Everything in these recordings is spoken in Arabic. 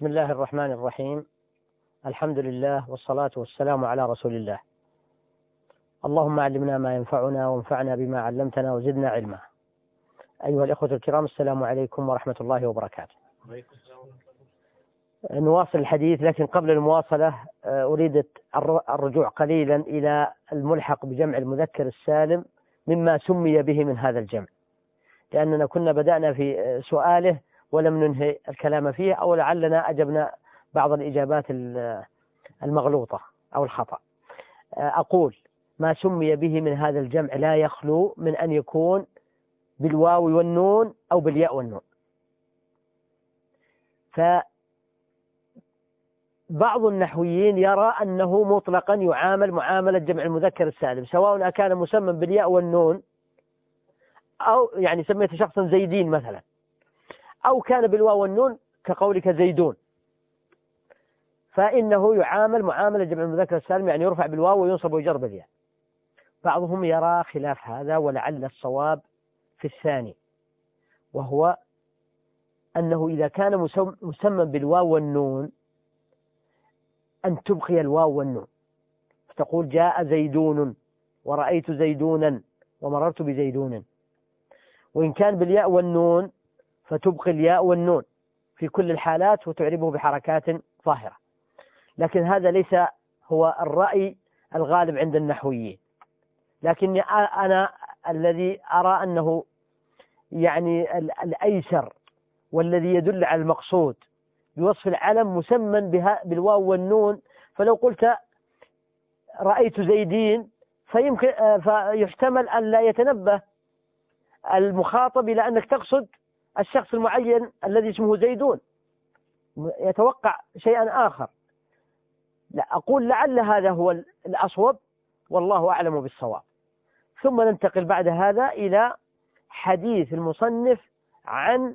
بسم الله الرحمن الرحيم. الحمد لله والصلاة والسلام على رسول الله. اللهم علمنا ما ينفعنا وانفعنا بما علمتنا وزدنا علما. أيها الإخوة الكرام، السلام عليكم ورحمة الله وبركاته. نواصل الحديث، لكن قبل المواصلة أريد الرجوع قليلا إلى الملحق بجمع المذكر السالم مما سمي به من هذا الجمع، لأننا كنا بدأنا في سؤاله ولم ننهي الكلام فيه، أو لعلنا أجبنا بعض الإجابات المغلوطة أو الخطأ. أقول ما سمي به من هذا الجمع لا يخلو من أن يكون بالواو والنون أو بالياء والنون. فبعض النحويين يرى أنه مطلقا يعامل معاملة جمع المذكر السالم، سواء كان مسمى بالياء والنون، أو يعني سميت شخصا زيدين مثلا، أو كان بالواو والنون كقولك زيدون، فإنه يعامل معاملة جمع المذكر السالم، يعني يرفع بالواو وينصب ويجر بالياء. بعضهم يرى خلاف هذا، ولعل الصواب في الثاني، وهو أنه إذا كان مسمى بالواو والنون أن تبقي الواو والنون، فتقول جاء زيدون ورأيت زيدونا ومررت بزيدون. وإن كان بالياء والنون فتبقي الياء والنون في كل الحالات وتعربه بحركات ظاهرة. لكن هذا ليس هو الرأي الغالب عند النحويين، لكني أنا الذي أرى أنه يعني الأيسر والذي يدل على المقصود بوصف العلم مسمى بالواو والنون. فلو قلت رأيت زيدين فيحتمل أن لا يتنبه المخاطب إلى أنك تقصد الشخص المعين الذي اسمه زيدون، يتوقع شيئا آخر. لا، أقول لعل هذا هو الأصوب، والله أعلم بالصواب. ثم ننتقل بعد هذا إلى حديث المصنف عن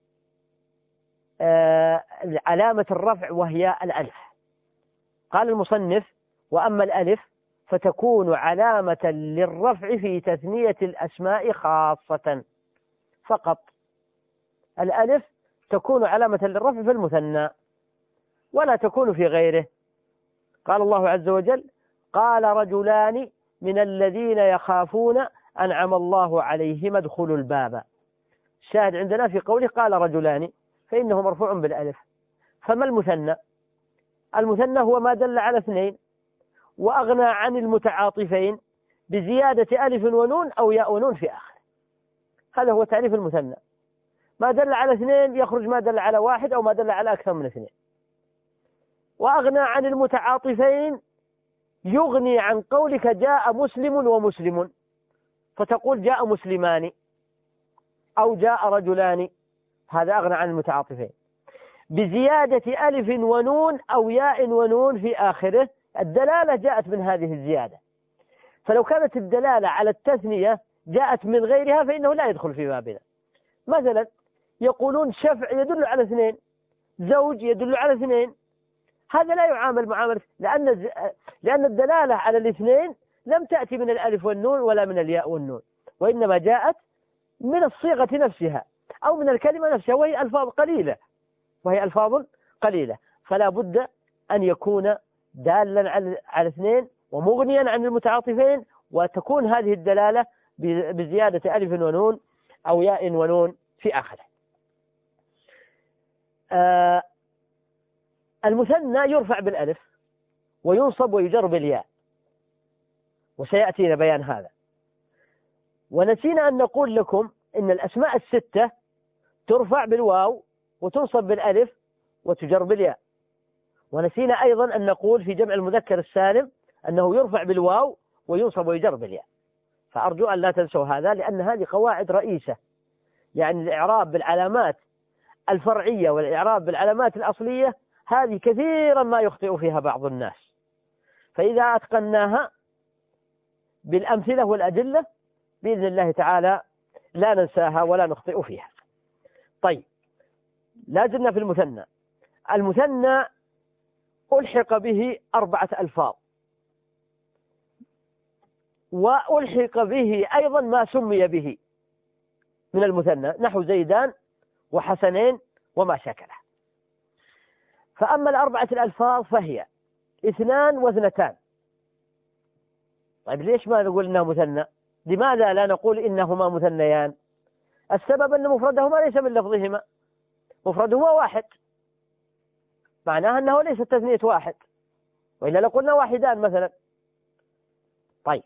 علامة الرفع، وهي الألف. قال المصنف: وأما الألف فتكون علامة للرفع في تثنية الأسماء خاصة فقط. الألف تكون علامة للرفع في المثنى ولا تكون في غيره. قال الله عز وجل: قال رجلان من الذين يخافون أنعم الله عليهم ادخلوا الباب. الشاهد عندنا في قوله قال رجلان فإنه مرفوع بالألف. فما المثنى؟ المثنى هو ما دل على اثنين وأغنى عن المتعاطفين بزيادة ألف ونون أو ياء ونون في آخر. هذا هو تعريف المثنى: ما دل على اثنين يخرج ما دل على واحد، أو ما دل على أكثر من اثنين. وأغنى عن المتعاطفين يغني عن قولك جاء مسلم ومسلم، فتقول جاء مسلمان أو جاء رجلان، هذا أغنى عن المتعاطفين بزيادة ألف ونون أو ياء ونون في آخره. الدلالة جاءت من هذه الزيادة. فلو كانت الدلالة على التثنية جاءت من غيرها فإنه لا يدخل في بابنا. مثلا يقولون شفع يدل على اثنين، زوج يدل على اثنين، هذا لا يعامل معاملة، لأن الدلالة على الاثنين لم تأتي من الألف والنون ولا من الياء والنون، وإنما جاءت من الصيغة نفسها أو من الكلمة نفسها، وهي ألفاظ قليلة. فلا بد أن يكون دالا على اثنين ومغنيا عن المتعاطفين، وتكون هذه الدلالة بزيادة ألف ونون أو ياء ونون في آخره. المثنى يرفع بالألف وينصب ويجر بالياء، وسيأتينا بيان هذا. ونسينا أن نقول لكم إن الأسماء الستة ترفع بالواو وتنصب بالألف وتجر بالياء. ونسينا أيضا أن نقول في جمع المذكر السالم أنه يرفع بالواو وينصب ويجر بالياء. فأرجو أن لا تنسوا هذا، لأن هذه قواعد رئيسة. يعني الإعراب بالعلامات الفرعية والإعراب بالعلامات الأصلية هذه كثيرا ما يخطئ فيها بعض الناس، فإذا أتقناها بالأمثلة والأدلة بإذن الله تعالى لا ننساها ولا نخطئ فيها. طيب، لازلنا في المثنى. المثنى ألحق به 4 ألفاظ، وألحق به أيضا ما سمي به من المثنى، نحو زيدان وحسنين وما شكله. فأما الأربعة الألفاظ فهي 2 و2. طيب ليش ما نقول إنه مثنى؟ لماذا لا نقول إنهما مثنيان؟ السبب أن مفردهما ليس من لفظهما، مفردهما واحد، معناها أنه ليس تثنية واحد، وإلا لقلنا واحدان مثلا. طيب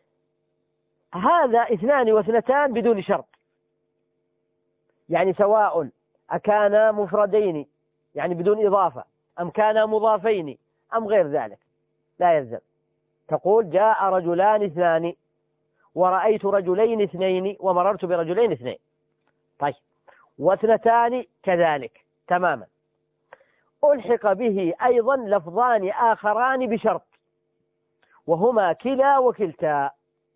هذا 2 و2 بدون شرط، يعني سواء أكانا مفردين يعني بدون إضافة، أم كانا مضافين أم غير ذلك، لا يلزم. تقول جاء رجلان 2 ورأيت رجلين 2 ومررت برجلين 2. طيب و2 كذلك تماما. ألحق به أيضا لفظان آخران بشرط، وهما كلا وكلتا،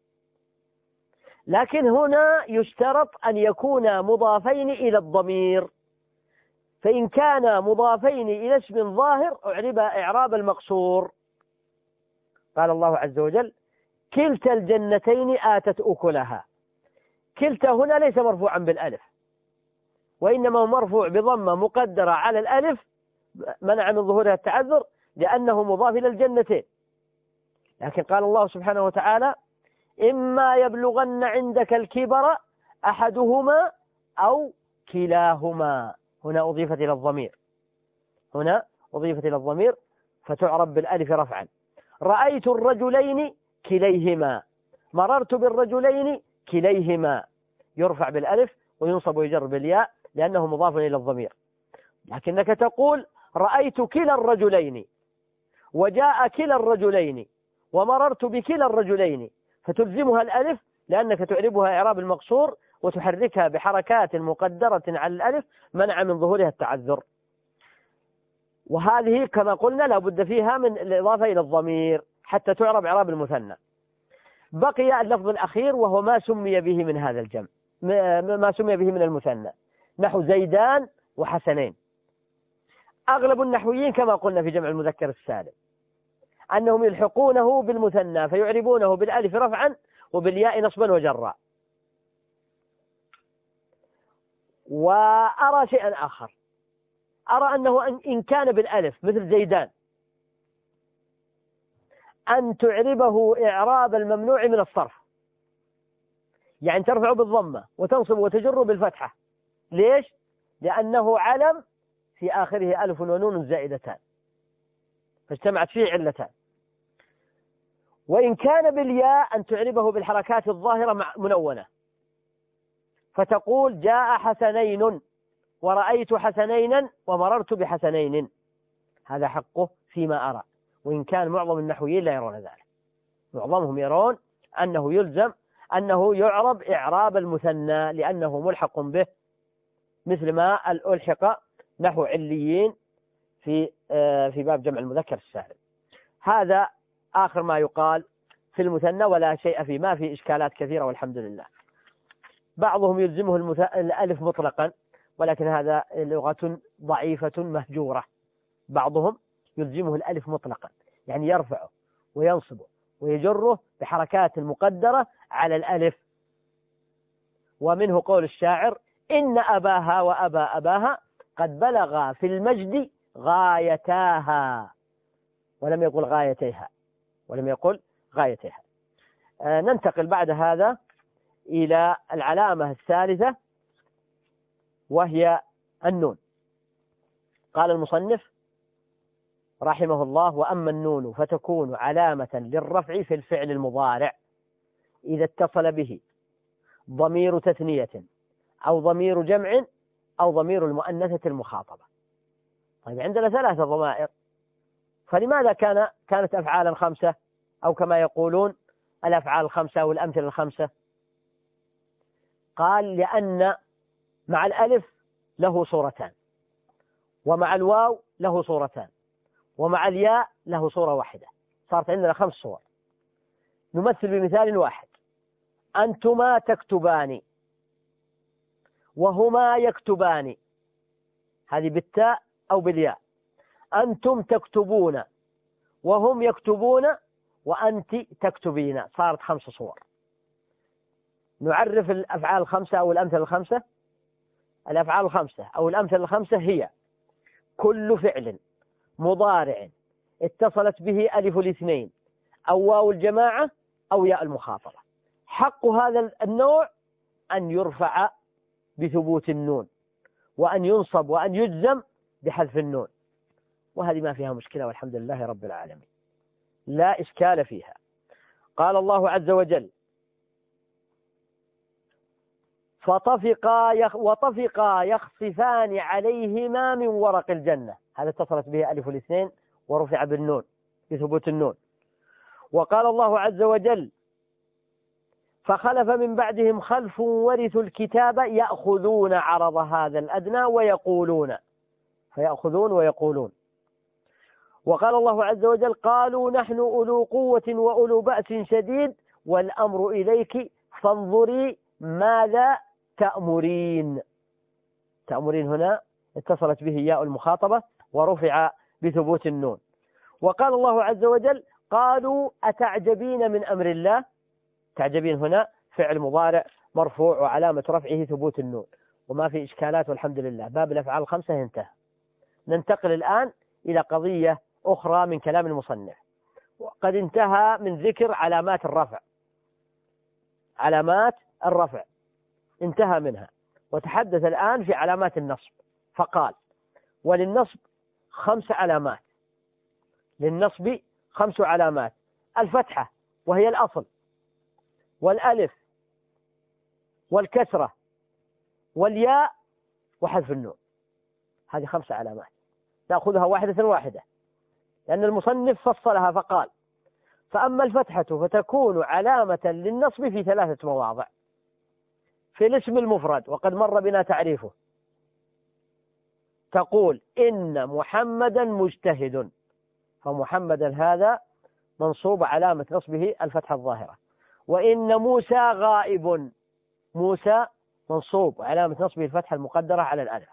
لكن هنا يشترط أن يكونا مضافين إلى الضمير، فإن كانا مضافين إلى اسم ظاهر أعرب إعراب المقصور. قال الله عز وجل كلتا الجنتين آتت أكلها. كلتا هنا ليس مرفوعا بالألف، وإنما هو مرفوع بضمة مقدرة على الألف منع من ظهورها التعذر لأنه مضاف إلى الجنتين. لكن قال الله سبحانه وتعالى إما يبلغن عندك الكبر أحدهما أو كلاهما. هنا أضيفت إلى الضمير، هنا أضيفت إلى الضمير فتعرب بالألف رفعا. رأيت الرجلين كليهما، مررت بالرجلين كليهما، يرفع بالألف وينصب ويجر بالياء لأنه مضاف إلى الضمير. لكنك تقول رأيت كلا الرجلين وجاء كلا الرجلين ومررت بكلا الرجلين، فتلزمها الألف لأنك تعربها إعراب المقصور وتحركها بحركات مقدرة على الألف منع من ظهورها التعذر. وهذه كما قلنا لا بد فيها من الإضافة إلى الضمير حتى تعرب إعراب المثنى. بقي اللفظ الأخير وهو ما سمي به من هذا الجمع، ما سمي به من المثنى، نحو زيدان وحسنين. أغلب النحويين كما قلنا في جمع المذكر السالم أنهم يلحقونه بالمثنى فيعربونه بالألف رفعا وبالياء نصبا وجرا. وأرى شيئا آخر، أرى أنه إن كان بالألف مثل زيدان أن تعربه إعراب الممنوع من الصرف، يعني ترفع بالضمة وتنصب وتجر بالفتحة. ليش؟ لأنه علم في آخره ألف ونون زائدتان فاجتمعت فيه علتان. وإن كان بالياء أن تعربه بالحركات الظاهرة منونة، فتقول جاء حسنين ورأيت حسنين ومررت بحسنين. هذا حقه فيما أرى، وإن كان معظم النحويين لا يرون ذلك، معظمهم يرون أنه يلزم أنه يعرب إعراب المثنى لأنه ملحق به، مثل ما الألحق نحو عليين في باب جمع المذكر السالم. هذا آخر ما يقال في المثنى، ولا شيء فيه، ما في إشكالات كثيرة والحمد لله. بعضهم يلزمه الألف مطلقا، ولكن هذا لغة ضعيفة مهجورة. بعضهم يلزمه الألف مطلقا، يعني يرفعه وينصبه ويجره بحركات المقدرة على الألف. ومنه قول الشاعر إن أباها وأبا أباها قد بلغا في المجد غايتاها، ولم يقل غايتيها، ولم يقل غايتيها. ننتقل بعد هذا إلى العلامة الثالثة وهي النون. قال المصنف رحمه الله وأما النون فتكون علامة للرفع في الفعل المضارع إذا اتصل به ضمير تثنية أو ضمير جمع أو ضمير المؤنثة المخاطبة. طيب عندنا 3 ضمائر، فلماذا كانت أفعالا 5 أو كما يقولون الأفعال 5 أو الأمثلة 5؟ قال لأن مع الألف له صورتان، ومع الواو له صورتان، ومع الياء له صورة واحدة، صارت عندنا 5 صور. نمثل بمثال واحد: أنتما تكتبان وهما يكتبان، هذه بالتاء أو بالياء. أنتم تكتبون وهم يكتبون وأنت تكتبين، صارت 5 صور. نعرف الأفعال 5 أو الأمثلة 5. الأفعال 5 أو الأمثلة 5 هي كل فعل مضارع اتصلت به ألف الاثنين أو واو الجماعة أو ياء المخاطبة، حق هذا النوع أن يرفع بثبوت النون، وأن ينصب وأن يجزم بحذف النون، وهذه ما فيها مشكلة والحمد لله رب العالمين، لا إشكال فيها. قال الله عز وجل: وطفقا يخصفان عليهما من ورق الجنة، هذا اتصلت به ألف الاثنين ورفع بالنون بثبوت النون. وقال الله عز وجل: فخلف من بعدهم خلف ورثوا الكتاب يأخذون عرض هذا الأدنى ويقولون، فيأخذون ويقولون. وقال الله عز وجل: قالوا نحن أولو قوة وأولو بأس شديد والأمر إليك فانظري ماذا تأمرين. تأمرين هنا اتصلت به ياء المخاطبة ورفع بثبوت النون. وقال الله عز وجل: قالوا أتعجبين من أمر الله. تعجبين هنا فعل مضارع مرفوع وعلامة رفعه ثبوت النون، وما في إشكالات والحمد لله. باب الأفعال الخمسة انتهى. ننتقل الآن إلى قضية أخرى من كلام المصنف، وقد انتهى من ذكر علامات الرفع. علامات الرفع انتهى منها، وتحدث الآن في علامات النصب، فقال: وللنصب 5 علامات. للنصب 5 علامات: الفتحة وهي الأصل، والألف، والكسرة، والياء، وحذف النون. هذه 5 علامات نأخذها واحدة واحدة، لأن المصنف فصلها فقال: فأما الفتحة فتكون علامة للنصب في 3 مواضع. في الاسم المفرد وقد مر بنا تعريفه، تقول: إن محمدا مجتهد، فمحمدا هذا منصوب علامة نصبه الفتحة الظاهرة. وإن موسى غائب، موسى منصوب وعلامة نصبه الفتحة المقدرة على الألف.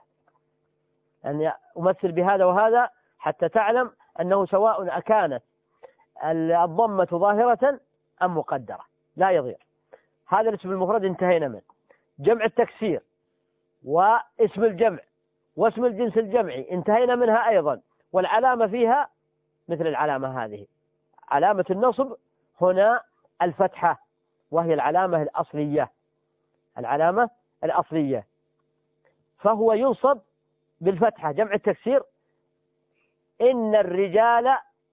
أن أمثل بهذا وهذا حتى تعلم أنه سواء أكانت الضمة ظاهرة أم مقدرة لا يضير. هذا الاسم المفرد انتهينا منه. جمع التكسير واسم الجمع واسم الجنس الجمعي انتهينا منها أيضا، والعلامة فيها مثل العلامة هذه. علامة النصب هنا الفتحة، وهي العلامة الأصلية، العلامة الأصلية، فهو ينصب بالفتحة. جمع التكسير: إن الرجال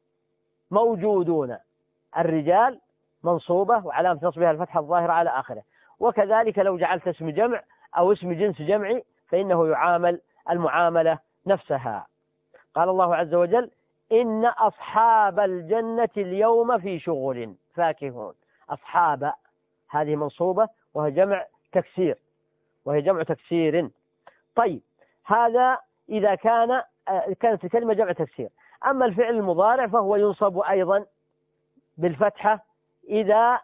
موجودون، الرجال منصوبة وعلامة نصبها الفتحة الظاهرة على آخره. وكذلك لو جعلت اسم جمع أو اسم جنس جمعي فإنه يعامل المعاملة نفسها. قال الله عز وجل: إن أصحاب الجنة اليوم في شغل فاكهون. أصحاب هذه منصوبة وهي جمع تكسير، وهي جمع تكسير. طيب، هذا إذا كانت الكلمة جمع تكسير. أما الفعل المضارع فهو ينصب أيضا بالفتحة إذا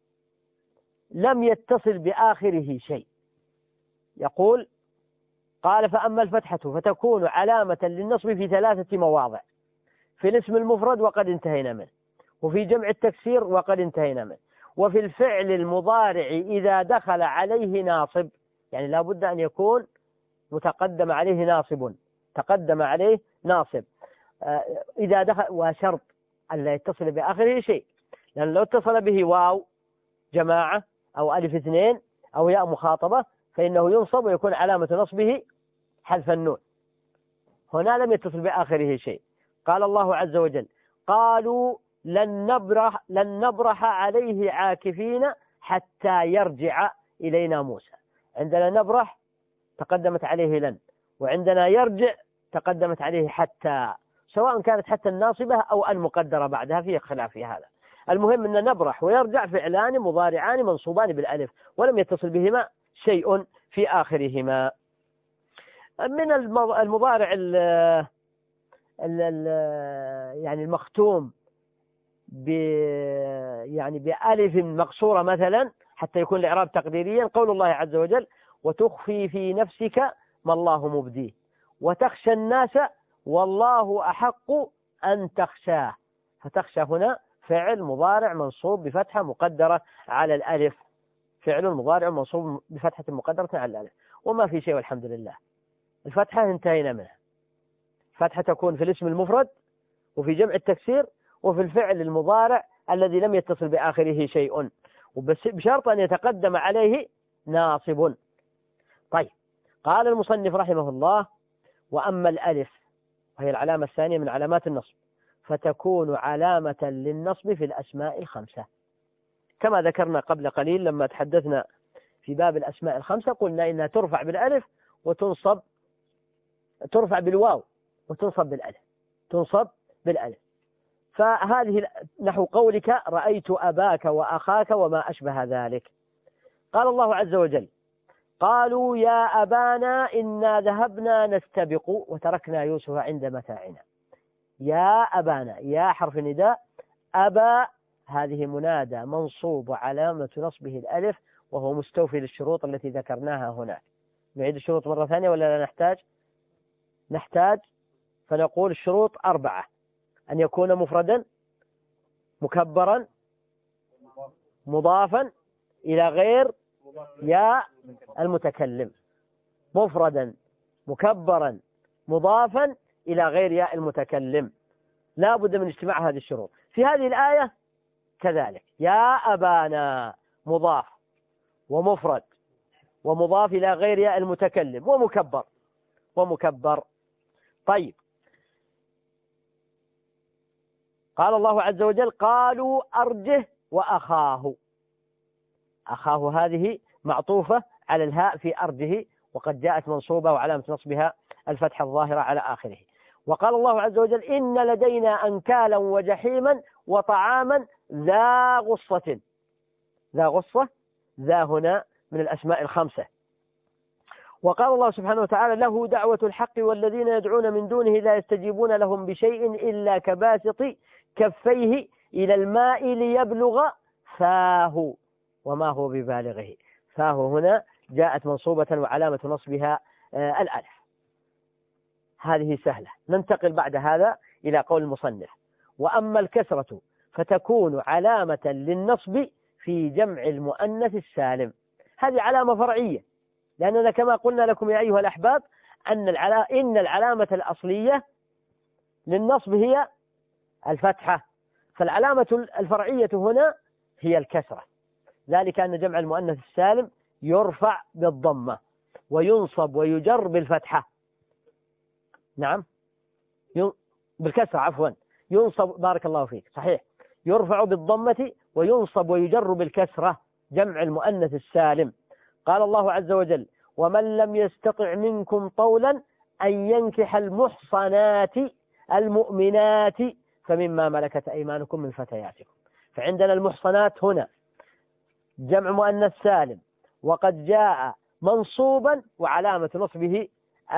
لم يتصل بآخره شيء. يقول: قال: فأما الفتحة فتكون علامة للنصب في 3 مواضع: في الاسم المفرد وقد انتهينا منه، وفي جمع التكسير وقد انتهينا منه، وفي الفعل المضارع إذا دخل عليه ناصب. يعني لا بد أن يكون متقدم عليه ناصب، تقدم عليه ناصب إذا دخل، وشرط أن لا يتصل بآخره شيء، لأن لو اتصل به واو جماعة أو ألف اثنين أو ياء مخاطبة فإنه ينصب ويكون علامة نصبه حذف النون. هنا لم يتصل بآخره شيء. قال الله عز وجل: قالوا لن نبرح عليه عاكفين حتى يرجع إلينا موسى. عندنا نبرح تقدمت عليه لن، وعندنا يرجع تقدمت عليه حتى، سواء كانت حتى الناصبة أو المقدرة بعدها، فيه خلاف في هذا. المهم أن نبرح ويرجع فعلان مضارعان منصوبان بالألف ولم يتصل بهما شيء في آخرهما. من المضارع يعني المختوم يعني بألف مقصورة مثلا حتى يكون الإعراب تقديريا: قول الله عز وجل: وتخفي في نفسك ما الله مبديه وتخشى الناس والله أحق أن تخشاه. فتخشى هنا فعل مضارع منصوب بفتحة مقدرة على الألف، فعل مضارع منصوب بفتحة مقدرة على الألف، وما في شيء والحمد لله. الفتحة انتهينا منها، فتحة تكون في الاسم المفرد وفي جمع التكسير وفي الفعل المضارع الذي لم يتصل بآخره شيء، بشرط أن يتقدم عليه ناصب. طيب، قال المصنف رحمه الله: وأما الألف وهي العلامة الثانية من علامات النصب فتكون علامة للنصب في الأسماء الخمسة، كما ذكرنا قبل قليل لما تحدثنا في باب الأسماء الخمسة، قلنا إنها ترفع بالألف وتنصب، ترفع بالواو وتنصب بالألف، تنصب بالألف. فهذه نحو قولك: رأيت أباك وأخاك وما أشبه ذلك. قال الله عز وجل: قالوا يا أبانا إنا ذهبنا نستبق وتركنا يوسف عند متاعنا. يا أبانا، يا حرف نداء، أبا هذه منادى منصوب وعلامة نصبه الألف، وهو مستوفي للشروط التي ذكرناها هناك. نعيد الشروط مرة ثانية ولا لا نحتاج؟ نحتاج. فنقول الشروط 4: أن يكون مفردا مكبرا مضافا إلى غير يا المتكلم، مفردا مكبرا مضافا إلى غير يا المتكلم، لا بد من اجتماع هذه الشروط. في هذه الآية كذلك: يا أبانا مضاف ومفرد ومضاف إلى غير يا المتكلم ومكبر. طيب، قال الله عز وجل: قالوا أرجه وأخاه. أخاه هذه معطوفة على الهاء في أرجه، وقد جاءت منصوبة وعلامة نصبها الفتحة الظاهرة على آخره. وقال الله عز وجل: إن لدينا أنكالا وجحيما وطعاما ذا غصة. ذا غصة، ذا هنا من الأسماء الخمسة. وقال الله سبحانه وتعالى: له دعوة الحق والذين يدعون من دونه لا يستجيبون لهم بشيء إلا كباسط كفيه إلى الماء ليبلغ فاه وما هو ببالغه. فاه هنا جاءت منصوبة وعلامة نصبها الألف. هذه سهلة. ننتقل بعد هذا إلى قول المصنف: وأما الكسرة فتكون علامة للنصب في جمع المؤنث السالم. هذه علامة فرعية، لأننا كما قلنا لكم يا أيها الأحباب إن العلامة الأصلية للنصب هي الفتحة، فالعلامة الفرعية هنا هي الكسرة، ذلك أن جمع المؤنث السالم يرفع بالضمة وينصب ويجر بالفتحة. نعم، بالكسرة عفوا، ينصب، بارك الله فيك، صحيح، يرفع بالضمة وينصب ويجر بالكسرة جمع المؤنث السالم. قال الله عز وجل: ومن لم يستطع منكم طولا أن ينكح المحصنات المؤمنات فمما ملكت أيمانكم من فتياتكم. فعندنا المحصنات هنا جمع مؤنث سالم، وقد جاء منصوبا وعلامة نصبه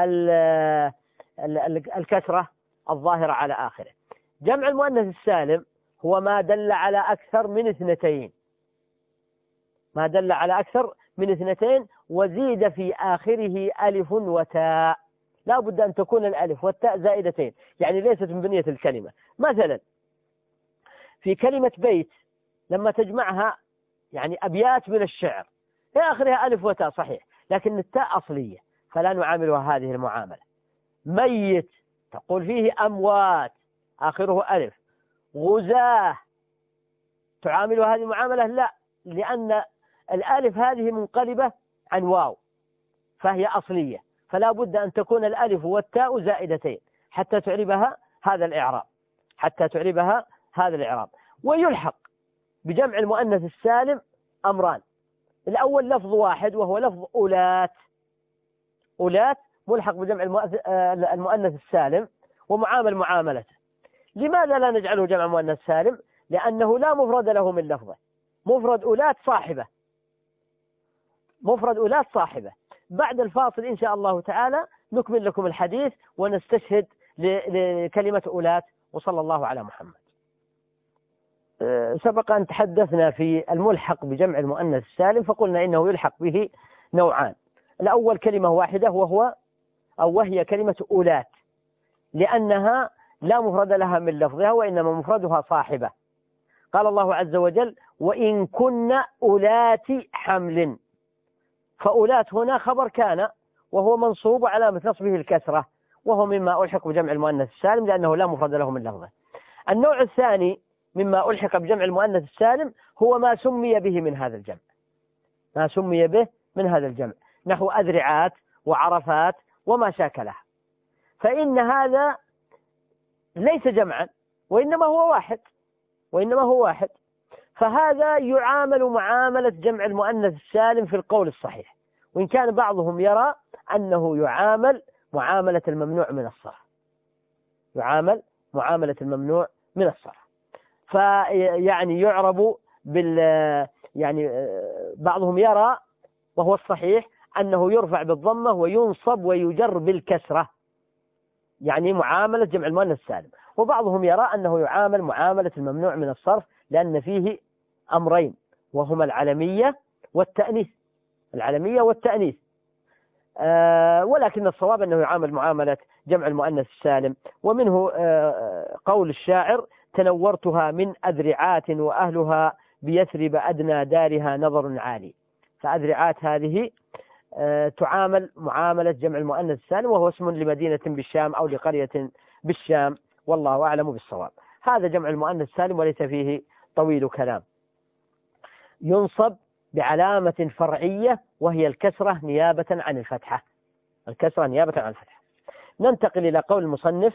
الكسرة الظاهرة على آخره. جمع المؤنث السالم هو ما دل على أكثر من اثنتين، ما دل على أكثر من اثنتين وزيد في آخره ألف وتاء. لا بد أن تكون الألف والتاء زائدتين، يعني ليست من بنية الكلمة. مثلا في كلمة بيت لما تجمعها يعني أبيات من الشعر في آخرها ألف وتاء صحيح، لكن التاء أصلية فلا نعاملها هذه المعاملة. ميت تقول فيه أموات آخره ألف. غزاة تعامل هذه المعاملة؟ لا، لأن الألف هذه منقلبة عن واو فهي أصلية، فلا بد أن تكون الألف والتاء زائدتين حتى تعربها هذا الإعراب، حتى تعربها هذا الإعراب. ويلحق بجمع المؤنث السالم أمران: الأول لفظ واحد وهو لفظ أولات. أولات ملحق بجمع المؤنث السالم ومعامل معاملته. لماذا لا نجعله جمع مؤنث سالم؟ لأنه لا مفرد له من لفظه. مفرد أولات صاحبة، مفرد أولات صاحبة. بعد الفاصل إن شاء الله تعالى نكمل لكم الحديث ونستشهد لكلمة أولات. وصلى الله على محمد. سبق أن تحدثنا في الملحق بجمع المؤنث السالم فقلنا إنه يلحق به نوعان: الأول كلمة واحدة وهي كلمة أولات، لأنها لا مفرد لها من لفظها وإنما مفردها صاحبة. قال الله عز وجل: وإن كن أولات حمل. فأولات هنا خبر كان وهو منصوب علامة نصبه الكسرة، وهو مما ألحق بجمع المؤنث السالم لأنه لا مفرد له من لفظه. النوع الثاني مما ألحق بجمع المؤنث السالم هو ما سمي به من هذا الجمع، ما سمي به من هذا الجمع، نحو أذرعات وعرفات وما شاكلها، فإن هذا ليس جمعا وإنما هو واحد، فهذا يعامل معاملة جمع المؤنث السالم في القول الصحيح، وإن كان بعضهم يرى أنه يعامل معاملة الممنوع من الصرف، يعامل معاملة الممنوع من الصرف، فيعني يعرب يعني بعضهم يرى وهو الصحيح أنه يرفع بالضمة وينصب ويجر بالكسرة، يعني معاملة جمع المؤنث السالم، وبعضهم يرى أنه يعامل معاملة الممنوع من الصرف لأن فيه أمرين وهما العلمية والتأنيث، ولكن الصواب أنه يعامل معاملة جمع المؤنث السالم. ومنه قول الشاعر: تنورتها من أذرعات وأهلها بيثرب أدنى دارها نظر عالي. فأذرعات هذه تعامل معاملة جمع المؤنث السالم، وهو اسم لمدينة بالشام أو لقرية بالشام، والله أعلم بالصواب. هذا جمع المؤنث السالم وليس فيه طويل كلام. ينصب بعلامة فرعية وهي الكسرة نيابة عن الفتحة، ننتقل إلى قول المصنف: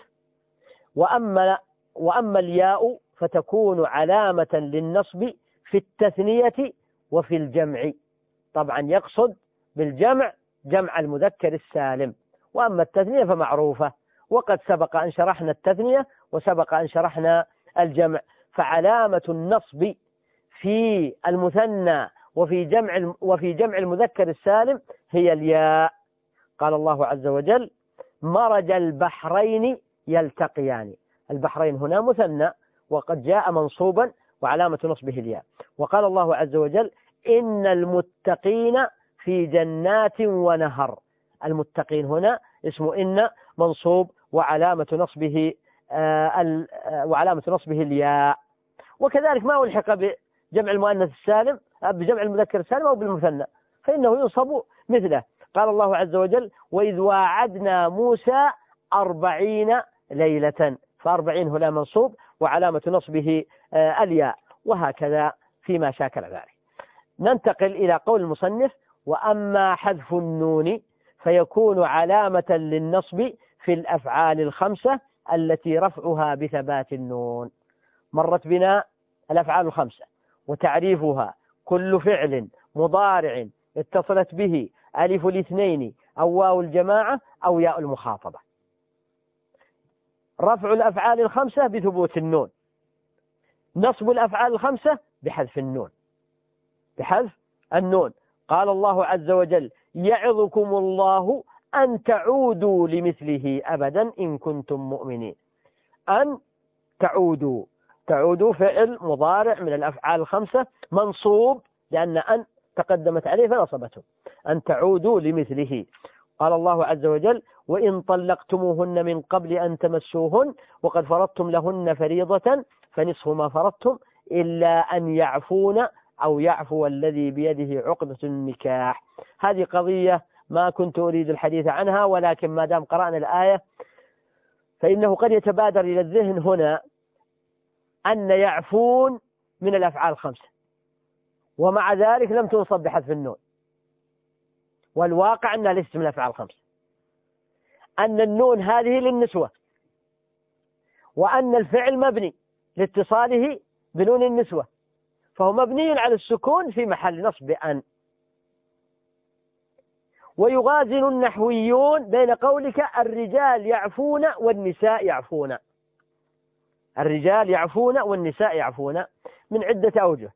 وأما الياء فتكون علامة للنصب في التثنية وفي الجمع. طبعا يقصد بالجمع جمع المذكر السالم، وأما التثنية فمعروفة، وقد سبق أن شرحنا التثنية وسبق أن شرحنا الجمع. فعلامة النصب في المثنى وفي جمع المذكر السالم هي الياء. قال الله عز وجل: مرج البحرين يلتقيان. البحرين هنا مثنى وقد جاء منصوبا وعلامة نصبه الياء. وقال الله عز وجل: إن المتقين في جنات ونهر. المتقين هنا اسم إن منصوب وعلامة نصبه الياء. وكذلك ما ألحق بجمع المؤنث السالم بجمع المذكر السالم أو بالمثنى فإنه ينصب مثله. قال الله عز وجل: وإذ واعدنا موسى 40 ليلة. ف40 هنا منصوب وعلامة نصبه الياء، وهكذا فيما شاكل ذلك. ننتقل إلى قول المصنف: وأما حذف النون فيكون علامة للنصب في الأفعال الخمسة التي رفعها بثبات النون. مرت بنا الأفعال الخمسة وتعريفها: كل فعل مضارع اتصلت به ألف الاثنين أو واو الجماعة أو ياء المخاطبة. رفع الأفعال الخمسة بثبوت النون، نصب الأفعال الخمسة بحذف النون. قال الله عز وجل: يعظكم الله أن تعودوا لمثله أبدا إن كنتم مؤمنين. أن تعودوا فعل مضارع من الأفعال الخمسة منصوب لأن أن تقدمت عليه فنصبته، أن تعودوا لمثله. قال الله عز وجل: وإن طلقتموهن من قبل أن تمسوهن وقد فرضتم لهن فريضة فنصف ما فرضتم إلا أن يعفون أو يعفو الذي بيده عقدة النكاح. هذه قضية ما كنت أريد الحديث عنها، ولكن ما دام قرأنا الآية فإنه قد يتبادر إلى الذهن هنا أن يعفون من الأفعال الخمسة، ومع ذلك لم تنصب بحذف النون، والواقع أنها ليست من الأفعال الخمسة، أن النون هذه للنسوة، وأن الفعل مبني لاتصاله بنون النسوة، فهو مبني على السكون في محل نصب أن. ويغازل النحويون بين قولك الرجال يعفون والنساء يعفون. الرجال يعفون والنساء يعفون من عدة أوجه.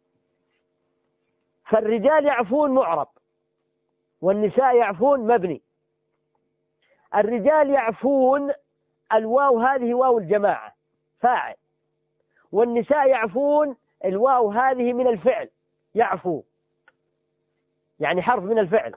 فالرجال يعفون معرب والنساء يعفون مبني. الرجال يعفون الواو هذه واو الجماعة فاعل، والنساء يعفون الواو هذه من الفعل يعفو، يعني حرف من الفعل.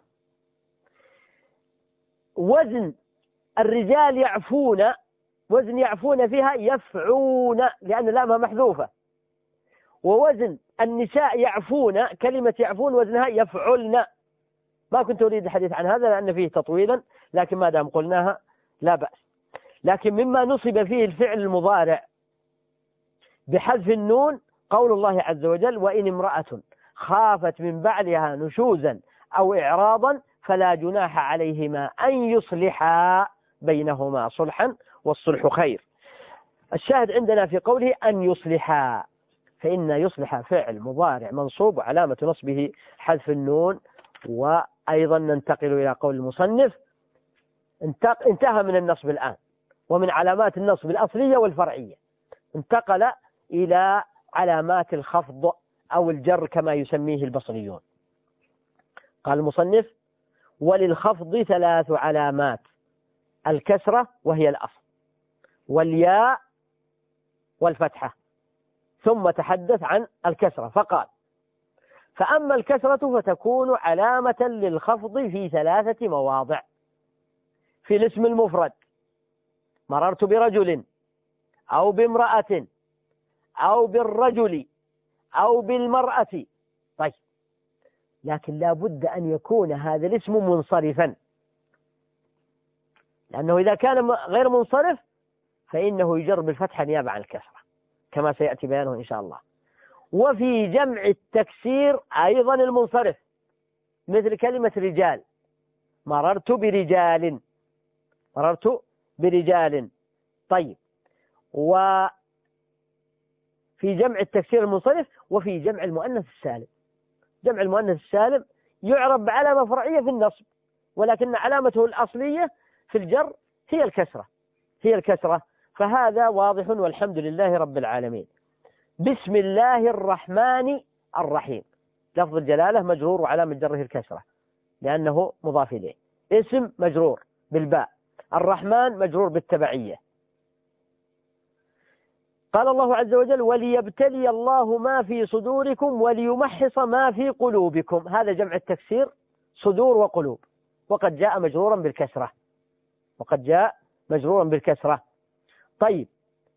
وزن الرجال يعفون، وزن يعفون فيها يفعون لأن لامها محذوفة. ووزن النساء يعفون، كلمة يعفون وزنها يفعلن. ما كنت أريد الحديث عن هذا لأن فيه تطويلا، لكن ما دام قلناها لا بأس. لكن مما نصب فيه الفعل المضارع بحذف النون قول الله عز وجل: وإن امرأة خافت من بعلها نشوزا أو إعراضا فلا جناح عليهما أن يصلحا بينهما صلحا والصلح خير. الشاهد عندنا في قوله أن يصلحا، فإن يصلح فعل مضارع منصوب وعلامة نصبه حذف النون. وأيضا ننتقل إلى قول المصنف: انتهى من النصب الآن ومن علامات النصب الأصلية والفرعية، انتقل إلى علامات الخفض أو الجر كما يسميه البصريون. قال المصنف: وللخفض 3 علامات: الكسرة وهي الأصل، والياء، والفتحة. ثم تحدث عن الكسرة فقال: فأما الكسرة فتكون علامة للخفض في 3 مواضع: في الاسم المفرد، مررت برجل أو بامرأة أو بالرجل أو بالمرأة. طيب، لكن لا بد أن يكون هذا الاسم منصرفا، لأنه إذا كان غير منصرف فإنه يجر بالفتحة نيابة عن الكسرة كما سيأتي بيانه إن شاء الله. وفي جمع التكسير أيضا المنصرف، مثل كلمة رجال: مررت برجال، مررت برجال. طيب، وفي جمع التكسير المنصرف. وفي جمع المؤنث السالم، جمع المؤنث السالم يعرب بعلامة فرعية في النصب، ولكن علامته الأصلية في الجر هي الكسرة، هي الكسرة. فهذا واضح والحمد لله رب العالمين. بسم الله الرحمن الرحيم، لفظ الجلالة مجرور وعلامة جره الكسرة لأنه مضاف إليه، اسم مجرور بالباء، الرحمن مجرور بالتبعية. قال الله عز وجل: وليبتلي الله ما في صدوركم وليمحص ما في قلوبكم. هذا جمع التكسير، صدور وقلوب، وقد جاء مجرورا بالكسرة، وقد جاء مجرورا بالكسرة. طيب،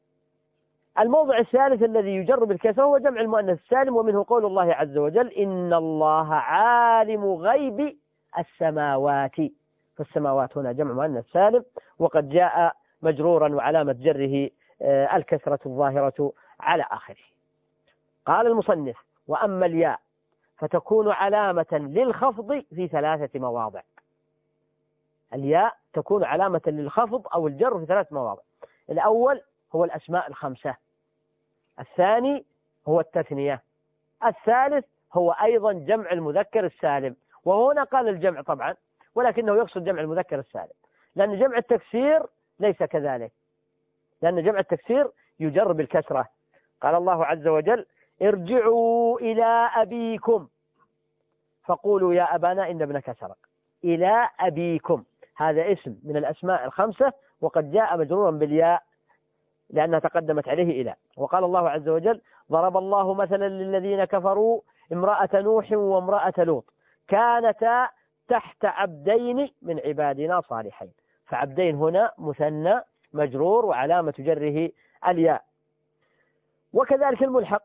الموضع الثالث الذي يجر بالكسرة هو جمع المؤنث السالم، ومنه قول الله عز وجل: إن الله عالم غيب السماوات. فالسماوات هنا جمع مؤنث سالم، وقد جاء مجرورا وعلامة جره الكسرة الظاهرة على آخره. قال المصنف: وأما الياء فتكون علامة للخفض في 3 مواضع. الياء تكون علامة للخفض أو الجر في 3 مواضع: الأول هو الأسماء ال5، الثاني هو التثنية، الثالث هو أيضا جمع المذكر السالم. وهنا قال الجمع طبعا، ولكنه يقصد جمع المذكر السالم، لأن جمع التكسير ليس كذلك، لأن جمع التكسير يجر بالكسرة. قال الله عز وجل: ارجعوا إلى أبيكم فقولوا يا أبانا إن ابنك سرق. إلى أبيكم هذا اسم من الأسماء ال5، وقد جاء مجرورا بالياء لأنها تقدمت عليه إلى. وقال الله عز وجل: ضرب الله مثلا للذين كفروا امرأة نوح وامرأة لوط كانتا تحت عبدين من عبادنا صالحين. فعبدين هنا مثنى مجرور وعلامة جره الياء. وكذلك الملحق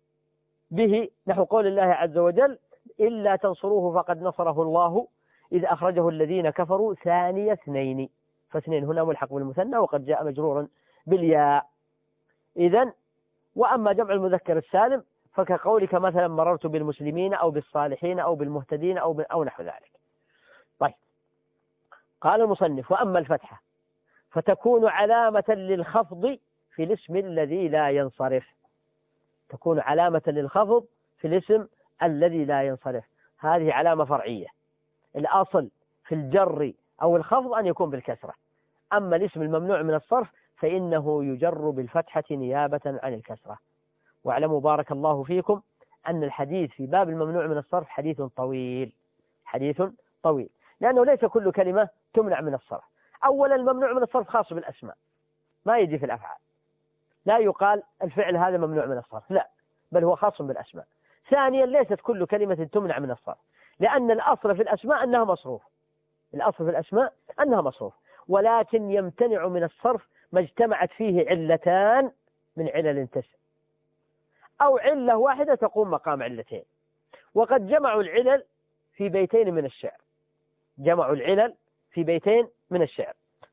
به نحو قول الله عز وجل: إلا تنصروه فقد نصره الله إذ أخرجه الذين كفروا ثاني اثنين. فاثنين هنا ملحق بالمثنى وقد جاء مجرورا بالياء. إذن وأما جمع المذكر السالم فكقولك مثلا: مررت بالمسلمين أو بالصالحين أو بالمهتدين أو نحو ذلك. طيب، قال المصنف: وأما الفتحة فتكون علامة للخفض في الاسم الذي لا ينصرف. تكون علامة للخفض في الاسم الذي لا ينصرف، هذه علامة فرعية. الأصل في الجر أو الخفض أن يكون بالكسرة، أما الاسم الممنوع من الصرف فإنه يجر بالفتحة نيابة عن الكسرة. واعلموا بارك الله فيكم أن الحديث في باب الممنوع من الصرف حديث طويل، حديث طويل، لأنه ليس كل كلمة تمنع من الصرف. أولا، الممنوع من الصرف خاص بالأسماء، ما يجي في الأفعال، لا يقال الفعل هذا ممنوع من الصرف، لا، بل هو خاص بالأسماء. ثانيا، ليست كل كلمة تمنع من الصرف، لأن الأصل في الأسماء أنها مصروف، الأصل في الأسماء أنها مصروف، ولكن يمتنع من الصرف ما اجتمعت فيه علتان من علل تسع، أو علة واحدة تقوم مقام علتين. وقد جمعوا العلل في بيتين من الشعر، جمعوا العلل في بيتين من الشعر.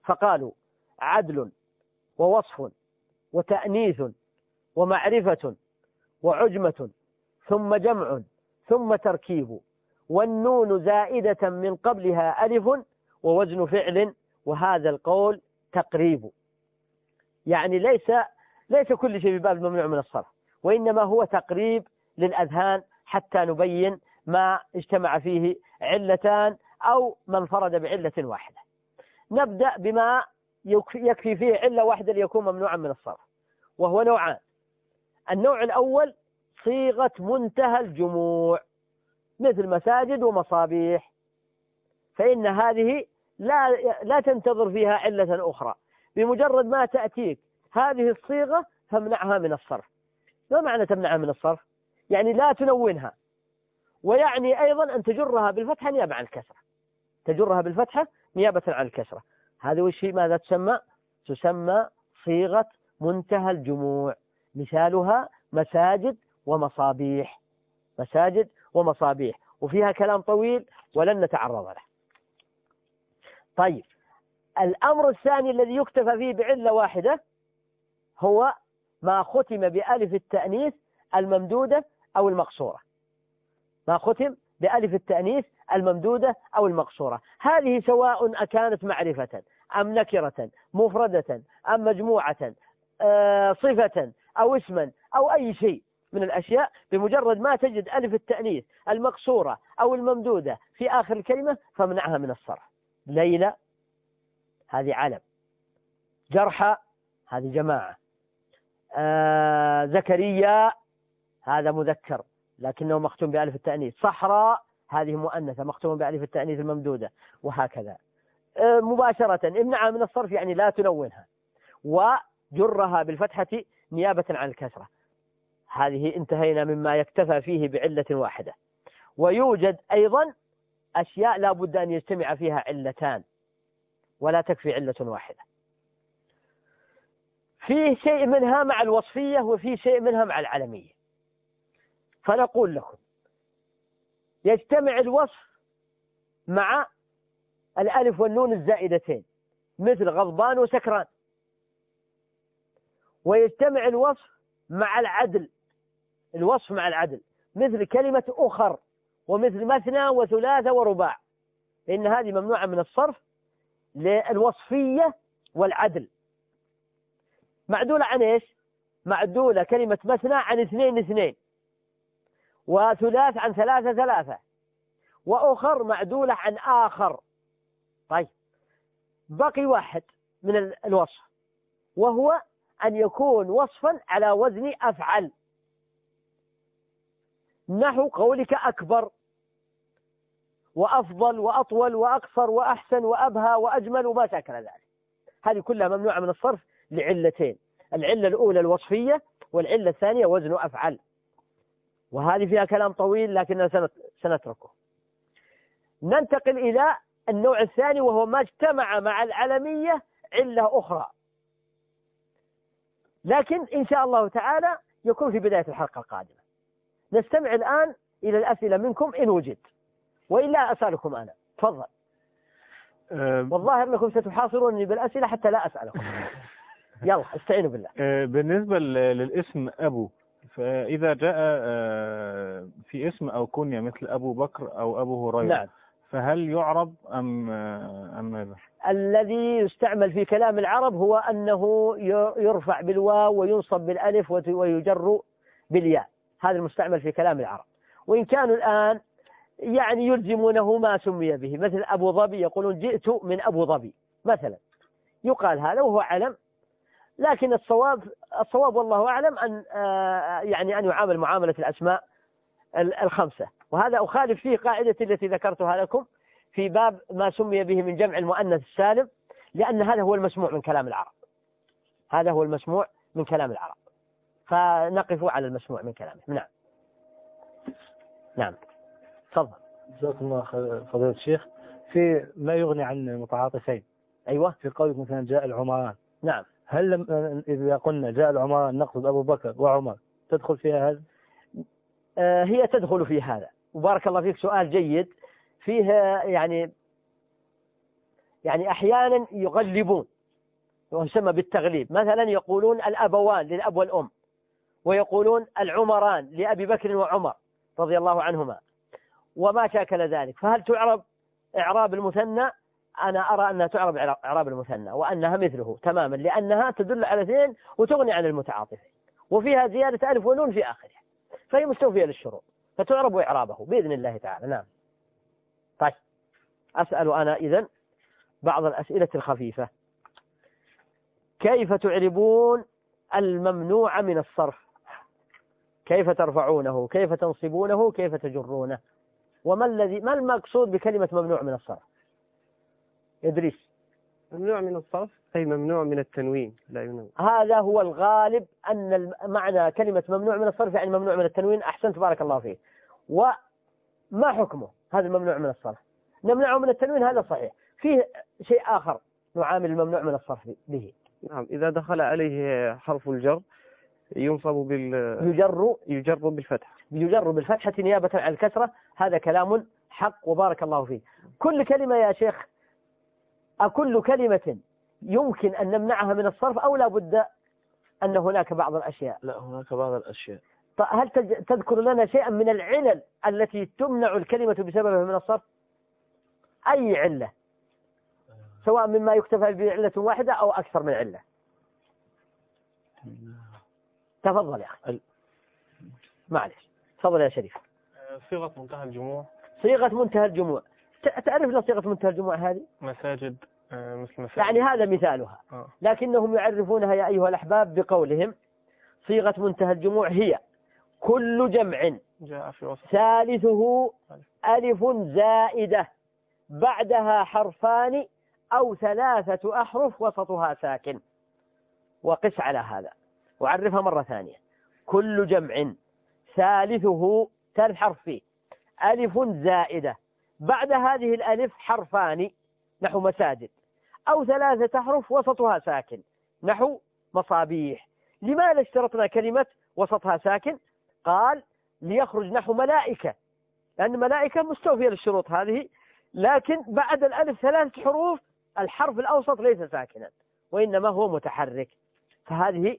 فقالوا عدل ووصف وتأنيث ومعرفة وعجمة ثم جمع ثم تركيب والنون زائدة من قبلها ألف ووزن فعل وهذا القول تقريب. يعني ليس كل شيء بباب الممنوع من الصرف، وإنما هو تقريب للأذهان حتى نبين ما اجتمع فيه علتان أو ما انفرد بعلة واحدة. نبدأ بما يكفي فيه علة واحدة ليكون ممنوعا من الصرف، وهو نوعان. النوع الأول صيغة منتهى الجموع مثل مساجد ومصابيح، فإن هذه لا تنتظر فيها علة أخرى، بمجرد ما تأتيك هذه الصيغة فامنعها من الصرف. ما معنى تمنعها من الصرف؟ يعني لا تنونها، ويعني أيضا أن تجرها بالفتحة نيابة عن الكسرة، تجرها بالفتحة نيابة عن الكسرة. هذا وش ماذا تسمى؟ تسمى صيغة منتهى الجموع، مثالها مساجد ومصابيح، مساجد ومصابيح، وفيها كلام طويل ولن نتعرض له. طيب، الأمر الثاني الذي يكتفى فيه بعلة واحدة هو ما ختم بألف التأنيث الممدودة أو المقصورة، ما ختم بألف التأنيث الممدودة أو المقصورة. هذه سواء أكانت معرفة أم نكرة، مفردة أم مجموعة، صفة أو اسما أو أي شيء من الأشياء، بمجرد ما تجد ألف التأنيث المقصورة أو الممدودة في آخر الكلمة فامنعها من الصرف. ليلى هذه علم، جرحى هذه جماعة، زكريا هذا مذكر لكنه مختوم بألف التأنيث، صحراء هذه مؤنثة مختوم بألف التأنيث الممدودة، وهكذا. مباشرة امنعها من الصرف يعني لا تلونها، وجرها بالفتحة نيابة عن الكسرة. هذه انتهينا مما يكتفى فيه بعلة واحدة. ويوجد أيضا أشياء لا بد أن يجتمع فيها علتان ولا تكفي علة واحدة. فيه شيء منها مع الوصفية وفيه شيء منها مع العلمية. فنقول لكم يجتمع الوصف مع الألف والنون الزائدتين مثل غضبان وسكران، ويجتمع الوصف مع العدل، الوصف مع العدل مثل كلمة أخر ومثل مثنى وثلاثة ورباع، لأن هذه ممنوعة من الصرف للوصفية والعدل. معدولة عن إيش؟ معدولة كلمة مثنى عن اثنين اثنين، وثلاث عن ثلاثة ثلاثة، وأخر معدولة عن آخر. طيب، بقي واحد من الوصف، وهو أن يكون وصفا على وزن أفعل، نحو قولك أكبر وأفضل وأطول وأقصر وأحسن وأبهى وأجمل وما شاكل ذلك. هذه كلها ممنوعة من الصرف لعلتين: العلة الأولى الوصفية، والعلة الثانية وزن أفعل. وهذه فيها كلام طويل لكننا سنتركه. ننتقل إلى النوع الثاني، وهو ما اجتمع مع العلمية علة أخرى، لكن إن شاء الله تعالى يكون في بداية الحلقة القادمة. نستمع الآن إلى الأسئلة منكم إن وجد، وإلا أسألكم أنا. تفضل. والظاهر أنكم ستحاصروني بالأسئلة حتى لا أسألكم. يلا استعينوا بالله. بالنسبة للاسم أبو، فإذا جاء في اسم أو كنية مثل أبو بكر أو أبو هريرة، نعم، فهل يعرب أم ماذا؟ الذي يستعمل في كلام العرب هو أنه يرفع بالواو وينصب بالألف ويجر بالياء، هذا المستعمل في كلام العرب. وإن كانوا الآن يعني يلزمونه ما سمي به، مثل أبو ظبي يقولون جئت من أبو ظبي مثلا، يقال هذا وهو علم. لكن الصواب والله أعلم أن يعني أن يعامل معاملة الأسماء الخمسة. وهذا أخالف فيه قاعدة التي ذكرتها لكم في باب ما سمي به من جمع المؤنث السالم، لأن هذا هو المسموع من كلام العرب، هذا هو المسموع من كلام العرب، فنقف على المسموع من كلامه. نعم. نعم، تفضل. جزاكم الله فضيلة الشيخ. في ما يغني عن متعاطفين، أيوة، في قولك مثلا جاء العمران، نعم، هل إذا قلنا جاء العمران نقصد أبو بكر وعمر تدخل فيها هذا؟ هي تدخل في هذا. وبارك الله فيك، سؤال جيد. فيه يعني يعني أحيانا يغلبون ويسمى بالتغليب، مثلا يقولون الأبوان للأب والأم، ويقولون العمران لأبي بكر وعمر رضي الله عنهما وما شاكل ذلك. فهل تعرب إعراب المثنى؟ أنا أرى أنها تعرب إعراب المثنى وأنها مثله تماما، لأنها تدل على اثنين وتغني عن المتعاطفين، وفيها زيادة ألف ونون في آخرها، فهي مستوفية للشروط، فتعرب إعرابه بإذن الله تعالى. نعم. طيب أسأل أنا إذن بعض الأسئلة الخفيفة. كيف تعربون الممنوع من الصرف؟ كيف ترفعونه؟ كيف تنصبونه؟ كيف تجرونه؟ ما المقصود بكلمة ممنوع من الصرف؟ إدريس. ممنوع من الصرف أي ممنوع من التنوين، لا ينون. هذا هو الغالب، أن معنى كلمة ممنوع من الصرف يعني ممنوع من التنوين. أحسنت بارك الله فيك. وما حكمه هذا الممنوع من الصرف؟ نمنعه من التنوين، هذا صحيح. فيه شيء آخر نعامل الممنوع من الصرف به. نعم، إذا دخل عليه حرف الجر ينصب يجر بالفتح. يجر بالفتحة نيابة عن الكسرة. هذا كلام حق وبارك الله فيه. كل كلمة يا شيخ، أكل كلمة يمكن أن نمنعها من الصرف أو لا بد أن هناك بعض الأشياء؟ لا، هناك بعض الأشياء. هل تذكر لنا شيئا من العلل التي تمنع الكلمة بسببها من الصرف؟ أي علة، سواء مما يكتفى بعلة واحدة أو أكثر من علة. تفضل يا أخي. معلش، تفضل يا شريف. صيغة منتهى الجموع. صيغة منتهى الجموع، تعرف لنا صيغة منتهى الجموع هذه؟ مساجد، مثل مساجد. يعني هذا مثالها. لكنهم يعرفونها يا أيها الأحباب بقولهم: صيغة منتهى الجموع هي كل جمع جاء في وسط ثالثه ألف زائدة بعدها حرفان أو 3 أحرف وسطها ساكن. وقس على هذا وعرفها مرة ثانية: كل جمع ثالثه 3 حرف فيه ألف زائدة بعد هذه الألف حرفان نحو مساجد، أو 3 أحرف وسطها ساكن نحو مصابيح. لماذا اشترطنا كلمة وسطها ساكن؟ قال: ليخرج نحو ملائكة، لأن ملائكة مستوفية للشروط هذه، لكن بعد الألف 3 حروف الحرف الأوسط ليس ساكنا وإنما هو متحرك، فهذه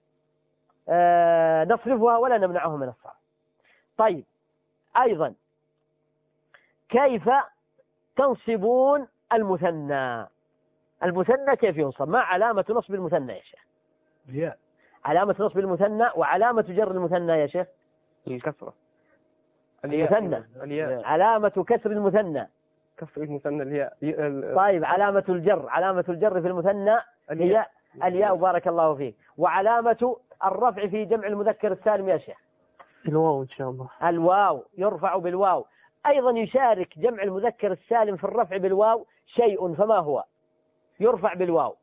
نصرفها ولا نمنعه من الصرف. طيب، أيضا كيف تنصبون المثنى؟ المثنى كيف ينصب؟ ما علامة نصب المثنى يا شيخ؟ الياء. علامة نصب المثنى. وعلامة جر المثنى يا شيخ؟ الكسرة. المثنى. الياء. علامة كسر المثنى. كسر المثنى الياء. طيب، علامة الجر في المثنى هي الياء. بارك الله فيك. وعلامة الرفع في جمع المذكر السالم يا شيخ؟ الواو إن شاء الله. الواو، يرفع بالواو. أيضا يشارك جمع المذكر السالم في الرفع بالواو شيء، فما هو؟ يرفع بالواو.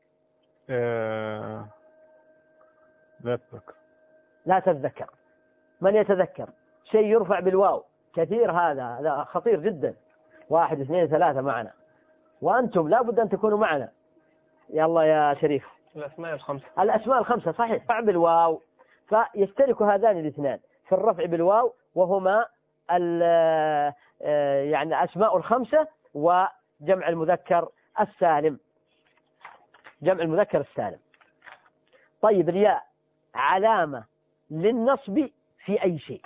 لا تتذكر. من يتذكر شيء يرفع بالواو؟ كثير، هذا خطير جدا. 1 2 3 معنا، وأنتم لا بد أن تكونوا معنا. يلا يا شريف. الأسماء الخمسة صحيح يرفع بالواو، فيشترك هذان الاثنان في الرفع بالواو، وهما يعني أسماء الخمسة وجمع المذكر السالم. جمع المذكر السالم. طيب، الياء علامة للنصب في أي شيء؟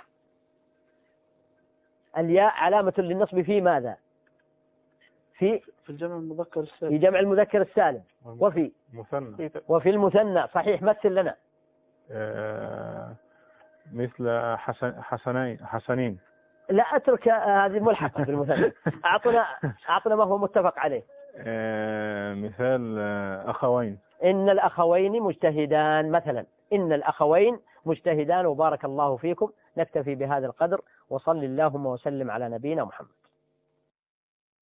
الياء علامة للنصب في ماذا؟ في الجمع المذكر السالم. في جمع المذكر السالم، وفي المثنى. صحيح، مثل لنا. مثل حسنين. لا، اترك هذه ملحقة بالمثنى. أعطنا ما هو متفق عليه. مثال أخوين. إن الأخوين مجتهدان مثلا. إن الأخوين مجتهدان. وبارك الله فيكم. نكتفي بهذا القدر، وصل اللهم وسلم على نبينا محمد.